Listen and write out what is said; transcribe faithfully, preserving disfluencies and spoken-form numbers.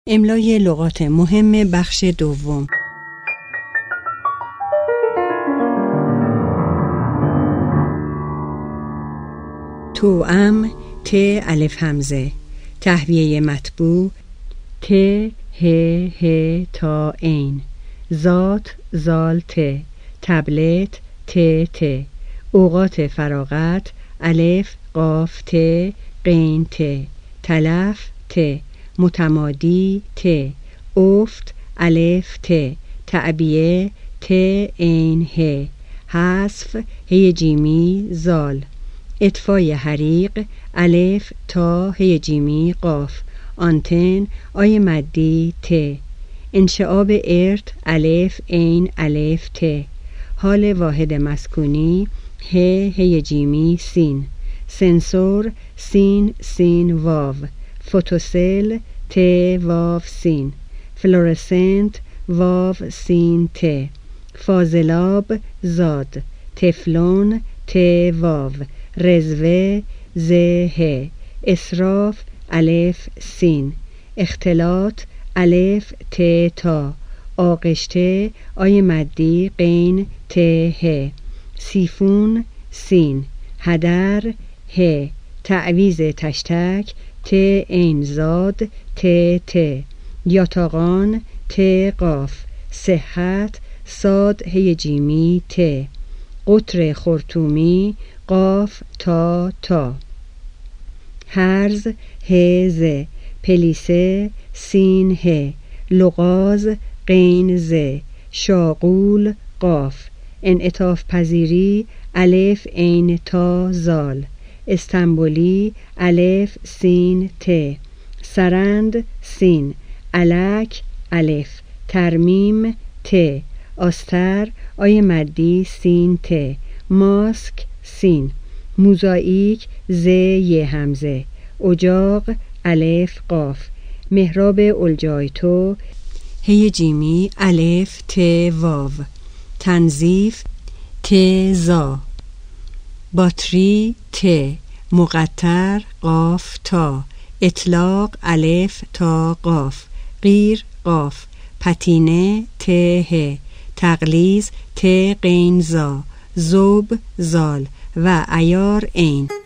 املای لغات مهم بخش دوم. توأم ت الف همزه، تهویه مطبوع ت ه ه تا عین، ذات زال ت، تبلت ت ت، اوقات فراغت الف قاف ت غین ت، تلف ت، متمادی ت، افت الف ت، تعبیه ت عین ه، حذف ه جیمی زال، اطفای حریق الف تا ه جیمی قاف، آنتن آی مدی ت، انشعاب ارت الف عین الف ت، حال واحد مسکونی ه ه جیمی سین، سنسور سین سین واو، فوتوسل ت واو سین، فلورسنت واو سین ت، فاضلاب زاد، تفلون ت واو، رزوه ز ه، اسراف الف سین، اختلاط الف ت تا، آغشته آی مدی غین ت ه، سیفون سین، هدر ه، تعویض تشتک ت عین زاد ت ت، یاتاقان ت قاف، صحت صاد ه جیمی ت، قطر خرطومی قاف تا تا، هرز ه ز، پلیسه سین ه، لغاز غین ز، شاغول قاف، انعطاف پذیری الف عین تا زال، استنبولی الف سین ت، سرند سین، الک الف، ترمیم ت، آستر آی مدی سین ت، ماسک سین، موزاییک ز ی همزه، اجاق الف قاف، محراب الجایتو ه جیمی الف ت واو، تنظیف ت زا، باتری ت، مقطر قاف تا، اطلاق الف تا قاف، غیر قاف، پتینه ت ه، تغلیظ ت غین زا، ذوب زال و عیار عین.